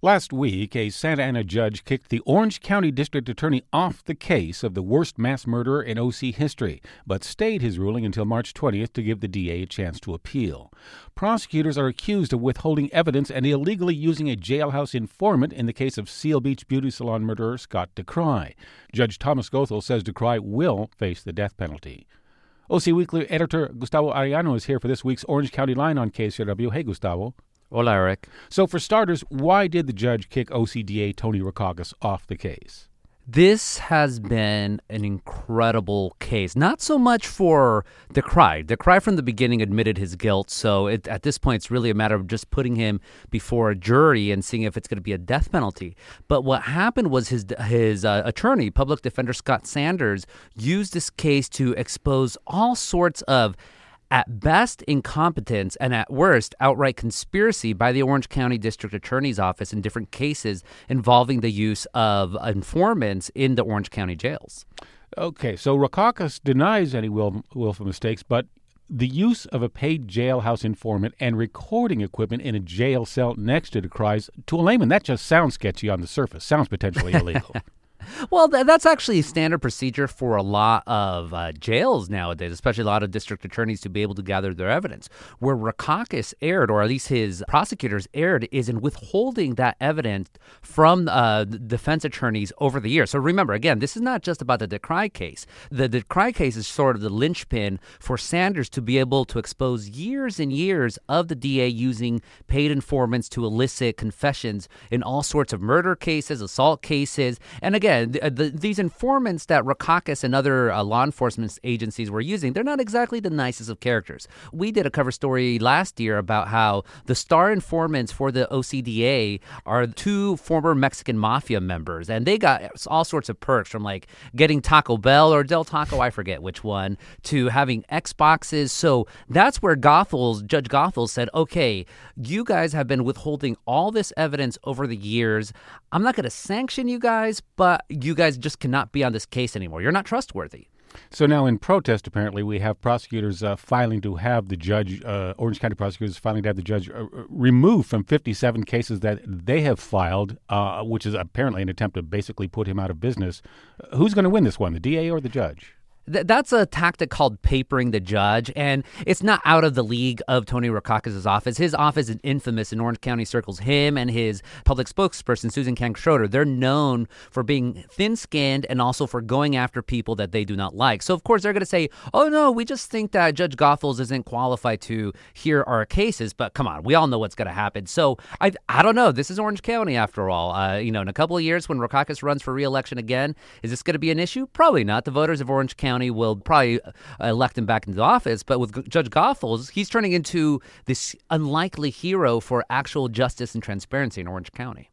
Last week, a Santa Ana judge kicked the Orange County District Attorney off the case of the worst mass murderer in OC history, but stayed his ruling until March 20th to give the DA a chance to appeal. Prosecutors are accused of withholding evidence and illegally using a jailhouse informant in the case of Seal Beach beauty salon murderer Scott DeCry. Judge Thomas Goethel says DeCry will face the death penalty. OC Weekly editor Gustavo Arellano is here for this week's Orange County Line on KCRW. Hey, Gustavo. Hola, Eric. So for starters, why did the judge kick OCDA Tony Rackauckas off the case? This has been an incredible case. Not so much for DeCry. DeCry from the beginning admitted his guilt, so at this point it's really a matter of just putting him before a jury and seeing if it's going to be a death penalty. But what happened was his attorney, public defender Scott Sanders, used this case to expose all sorts of at best incompetence and at worst outright conspiracy by the Orange County District Attorney's Office in different cases involving the use of informants in the Orange County jails. Okay, so Rackauckas denies any willful mistakes, but the use of a paid jailhouse informant and recording equipment in a jail cell next to DeCry's, to a layman, that just sounds sketchy on the surface, sounds potentially illegal. Well, that's actually standard procedure for a lot of jails nowadays, especially a lot of district attorneys to be able to gather their evidence. Where Rackauckas erred, or at least his prosecutors erred, is in withholding that evidence from the defense attorneys over the years. So remember, again, this is not just about the DeCry case. The DeCry case is sort of the linchpin for Sanders to be able to expose years and years of the DA using paid informants to elicit confessions in all sorts of murder cases, assault cases, and again, these informants that Rackauckas and other law enforcement agencies were using, they're not exactly the nicest of characters. We did a cover story last year about how the star informants for the OCDA are two former Mexican mafia members, and they got all sorts of perks from like getting Taco Bell or Del Taco, I forget which one, to having Xboxes. So that's where Judge Goethel said, okay, you guys have been withholding all this evidence over the years. I'm not going to sanction you guys, but you guys just cannot be on this case anymore. You're not trustworthy. So now in protest, apparently, we have prosecutors filing to have the judge, Orange County prosecutors filing to have the judge removed from 57 cases that they have filed, which is apparently an attempt to basically put him out of business. Who's going to win this one, the DA or the judge? That's a tactic called papering the judge, and it's not out of the league of Tony Rackauckas' office. His office is infamous in Orange County circles. Him and his public spokesperson, Susan Kang-Schroeder, they're known for being thin-skinned and also for going after people that they do not like. So, of course, they're going to say, oh, no, we just think that Judge Goethel isn't qualified to hear our cases. But come on, we all know what's going to happen. So I don't know. This is Orange County, after all. In a couple of years when Rackauckas runs for re-election again, is this going to be an issue? Probably not. The voters of Orange County will probably elect him back into office. But with Judge Goethel, he's turning into this unlikely hero for actual justice and transparency in Orange County.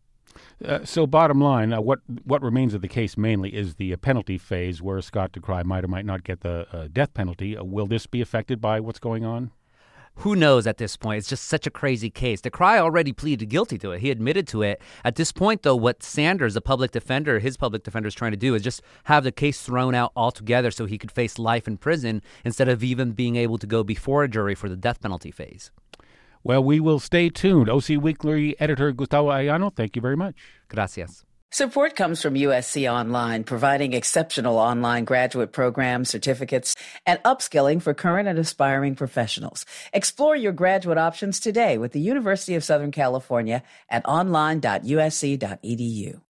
So bottom line, what remains of the case mainly is the penalty phase where Scott DeCry might or might not get the death penalty. Will this be affected by what's going on? Who knows at this point? It's just such a crazy case. DeCry already pleaded guilty to it. He admitted to it. At this point, though, what Sanders, his public defender, is trying to do is just have the case thrown out altogether so he could face life in prison instead of even being able to go before a jury for the death penalty phase. Well, we will stay tuned. OC Weekly editor Gustavo Arellano, thank you very much. Gracias. Support comes from USC Online, providing exceptional online graduate programs, certificates, and upskilling for current and aspiring professionals. Explore your graduate options today with the University of Southern California at online.usc.edu.